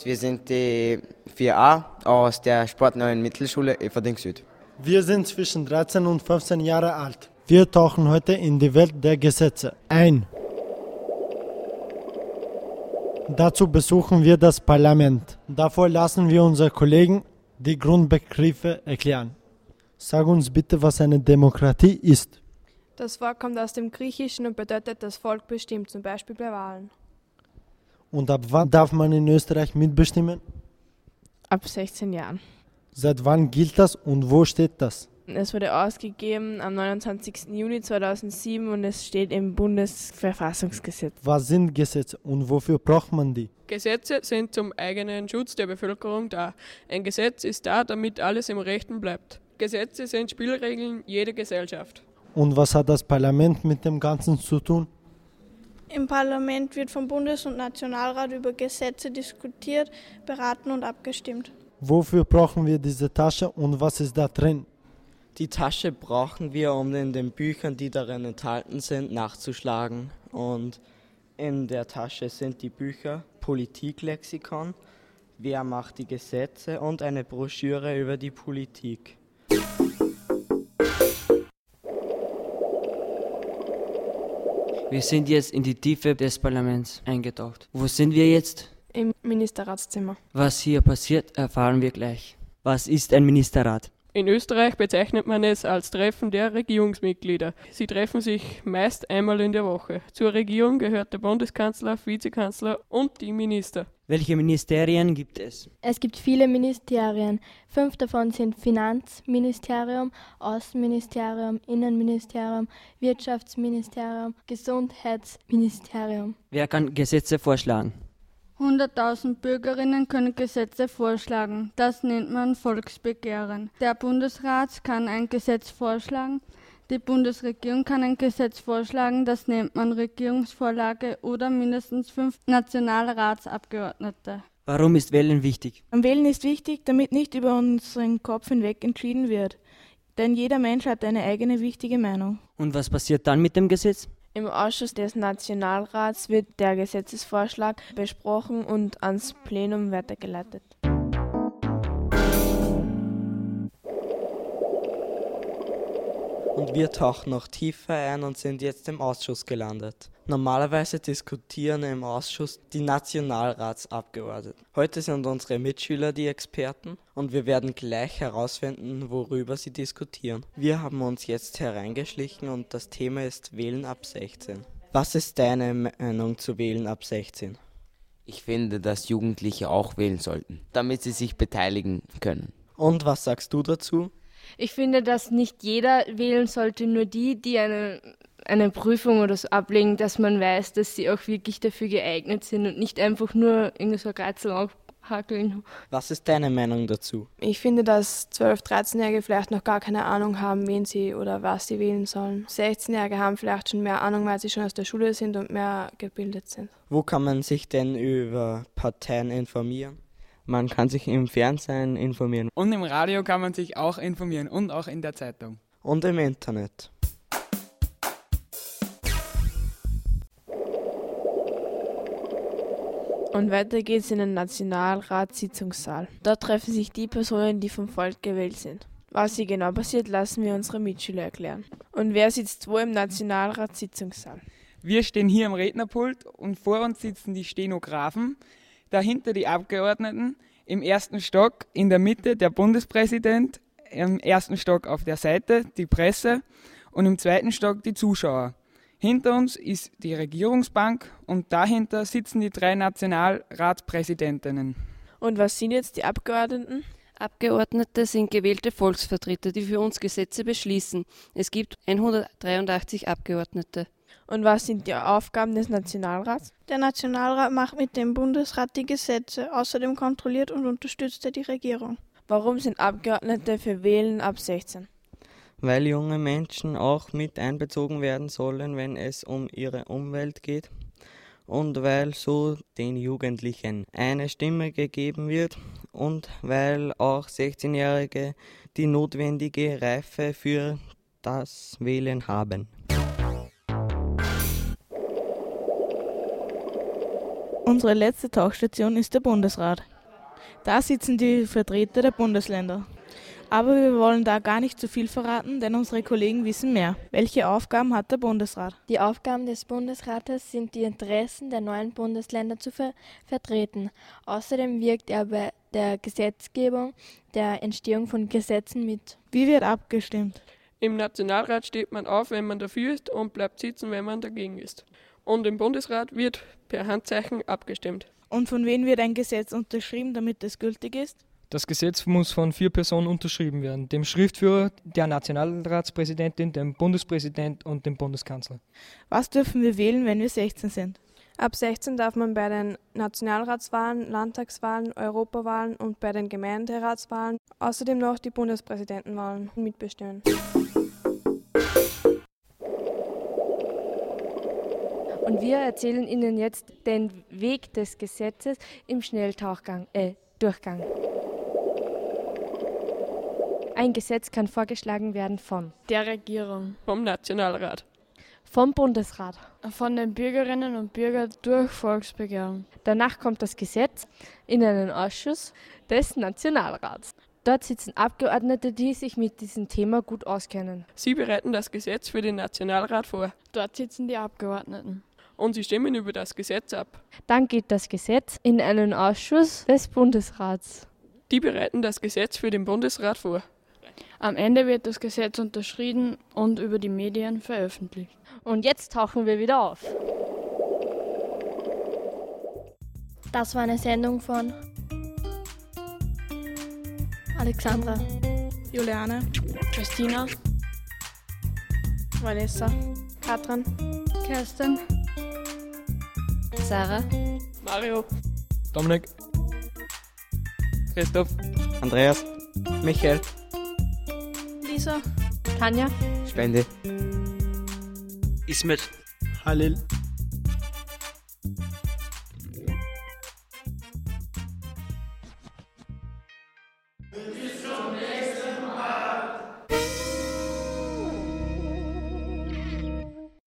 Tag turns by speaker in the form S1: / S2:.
S1: Wir sind die 4a aus der Sportneuen Mittelschule Eferding Süd.
S2: Wir sind zwischen 13 und 15 Jahre alt. Wir tauchen heute in die Welt der Gesetze ein. Dazu besuchen wir das Parlament. Davor lassen wir unsere Kollegen die Grundbegriffe erklären. Sag uns bitte, was eine Demokratie ist.
S3: Das Wort kommt aus dem Griechischen und bedeutet das Volk bestimmt, zum Beispiel bei Wahlen.
S2: Und ab wann darf man in Österreich mitbestimmen?
S3: Ab 16 Jahren.
S2: Seit wann gilt das und wo steht das?
S3: Es wurde ausgegeben am 29. Juni 2007 und es steht im Bundesverfassungsgesetz.
S2: Was sind Gesetze und wofür braucht man die?
S4: Gesetze sind zum eigenen Schutz der Bevölkerung da. Ein Gesetz ist da, damit alles im Rechten bleibt. Gesetze sind Spielregeln jeder Gesellschaft.
S2: Und was hat das Parlament mit dem Ganzen zu tun?
S5: Im Parlament wird vom Bundes- und Nationalrat über Gesetze diskutiert, beraten und abgestimmt.
S2: Wofür brauchen wir diese Tasche und was ist da drin?
S6: Die Tasche brauchen wir, um in den Büchern, die darin enthalten sind, nachzuschlagen. Und in der Tasche sind die Bücher Politiklexikon, Wer macht die Gesetze und eine Broschüre über die Politik.
S7: Wir sind jetzt in die Tiefe des Parlaments eingetaucht. Wo sind wir jetzt?
S3: Im Ministerratszimmer.
S7: Was hier passiert, erfahren wir gleich. Was ist ein Ministerrat?
S4: In Österreich bezeichnet man es als Treffen der Regierungsmitglieder. Sie treffen sich meist einmal in der Woche. Zur Regierung gehört der Bundeskanzler, Vizekanzler und die Minister.
S7: Welche Ministerien gibt es?
S8: Es gibt viele Ministerien. 5 davon sind Finanzministerium, Außenministerium, Innenministerium, Wirtschaftsministerium, Gesundheitsministerium.
S7: Wer kann Gesetze vorschlagen?
S9: 100.000 Bürgerinnen können Gesetze vorschlagen. Das nennt man Volksbegehren. Der Bundesrat kann ein Gesetz vorschlagen. Die Bundesregierung kann ein Gesetz vorschlagen. Das nennt man Regierungsvorlage oder mindestens 5 Nationalratsabgeordnete.
S7: Warum ist Wählen wichtig?
S3: Wählen ist wichtig, damit nicht über unseren Kopf hinweg entschieden wird. Denn jeder Mensch hat eine eigene wichtige Meinung.
S7: Und was passiert dann mit dem Gesetz?
S3: Im Ausschuss des Nationalrats wird der Gesetzesvorschlag besprochen und ans Plenum weitergeleitet.
S6: Und wir tauchen noch tiefer ein und sind jetzt im Ausschuss gelandet. Normalerweise diskutieren im Ausschuss die Nationalratsabgeordneten. Heute sind unsere Mitschüler die Experten und wir werden gleich herausfinden, worüber sie diskutieren. Wir haben uns jetzt hereingeschlichen und das Thema ist Wählen ab 16. Was ist deine Meinung zu Wählen ab 16?
S1: Ich finde, dass Jugendliche auch wählen sollten, damit sie sich beteiligen können.
S6: Und was sagst du dazu?
S10: Ich finde, dass nicht jeder wählen sollte, nur die eine Prüfung oder so ablegen, dass man weiß, dass sie auch wirklich dafür geeignet sind und nicht einfach nur irgendwie so ein Kreuzel aufhakeln.
S6: Was ist deine Meinung dazu?
S3: Ich finde, dass 12-, 13-Jährige vielleicht noch gar keine Ahnung haben, wen sie oder was sie wählen sollen. 16-Jährige haben vielleicht schon mehr Ahnung, weil sie schon aus der Schule sind und mehr gebildet sind.
S6: Wo kann man sich denn über Parteien informieren?
S11: Man kann sich im Fernsehen informieren.
S12: Und im Radio kann man sich auch informieren und auch in der Zeitung.
S6: Und im Internet.
S3: Und weiter geht's in den Nationalratssitzungssaal. Dort treffen sich die Personen, die vom Volk gewählt sind. Was hier genau passiert, lassen wir unsere Mitschüler erklären. Und wer sitzt wo im Nationalratssitzungssaal?
S12: Wir stehen hier am Rednerpult und vor uns sitzen die Stenografen, dahinter die Abgeordneten, im ersten Stock in der Mitte der Bundespräsident, im ersten Stock auf der Seite die Presse und im zweiten Stock die Zuschauer. Hinter uns ist die Regierungsbank und dahinter sitzen die 3 Nationalratspräsidentinnen.
S3: Und was sind jetzt die Abgeordneten?
S13: Abgeordnete sind gewählte Volksvertreter, die für uns Gesetze beschließen. Es gibt 183 Abgeordnete.
S3: Und was sind die Aufgaben des Nationalrats?
S5: Der Nationalrat macht mit dem Bundesrat die Gesetze. Außerdem kontrolliert und unterstützt er die Regierung.
S3: Warum sind Abgeordnete für Wählen ab 16?
S11: Weil junge Menschen auch mit einbezogen werden sollen, wenn es um ihre Umwelt geht. Und weil so den Jugendlichen eine Stimme gegeben wird. Und weil auch 16-Jährige die notwendige Reife für das Wählen haben.
S14: Unsere letzte Tauchstation ist der Bundesrat. Da sitzen die Vertreter der Bundesländer. Aber wir wollen da gar nicht zu viel verraten, denn unsere Kollegen wissen mehr. Welche Aufgaben hat der Bundesrat?
S8: Die Aufgaben des Bundesrates sind, die Interessen der neuen Bundesländer zu vertreten. Außerdem wirkt er bei der Gesetzgebung, der Entstehung von Gesetzen mit.
S14: Wie wird abgestimmt?
S4: Im Nationalrat steht man auf, wenn man dafür ist, und bleibt sitzen, wenn man dagegen ist. Und im Bundesrat wird per Handzeichen abgestimmt.
S14: Und von wem wird ein Gesetz unterschrieben, damit es gültig ist?
S15: Das Gesetz muss von 4 Personen unterschrieben werden: dem Schriftführer, der Nationalratspräsidentin, dem Bundespräsident und dem Bundeskanzler.
S14: Was dürfen wir wählen, wenn wir 16 sind?
S3: Ab 16 darf man bei den Nationalratswahlen, Landtagswahlen, Europawahlen und bei den Gemeinderatswahlen außerdem noch die Bundespräsidentenwahlen mitbestimmen.
S10: Und wir erzählen Ihnen jetzt den Weg des Gesetzes im Durchgang. Ein Gesetz kann vorgeschlagen werden von
S3: der Regierung,
S4: vom Nationalrat,
S10: vom Bundesrat,
S3: von den Bürgerinnen und Bürgern durch Volksbegehren.
S10: Danach kommt das Gesetz in einen Ausschuss des Nationalrats. Dort sitzen Abgeordnete, die sich mit diesem Thema gut auskennen.
S4: Sie bereiten das Gesetz für den Nationalrat vor.
S3: Dort sitzen die Abgeordneten.
S4: Und sie stimmen über das Gesetz ab.
S10: Dann geht das Gesetz in einen Ausschuss des Bundesrats.
S4: Die bereiten das Gesetz für den Bundesrat vor.
S3: Am Ende wird das Gesetz unterschrieben und über die Medien veröffentlicht.
S10: Und jetzt tauchen wir wieder auf.
S8: Das war eine Sendung von Alexandra,
S14: Juliane,
S3: Christina, Vanessa, Katrin,
S9: Kerstin,
S10: Sarah,
S4: Mario,
S15: Dominik,
S6: Christoph, Andreas, Michael,
S3: Lisa,
S10: Tanja,
S1: Spende,
S7: Ismet,
S2: Halil.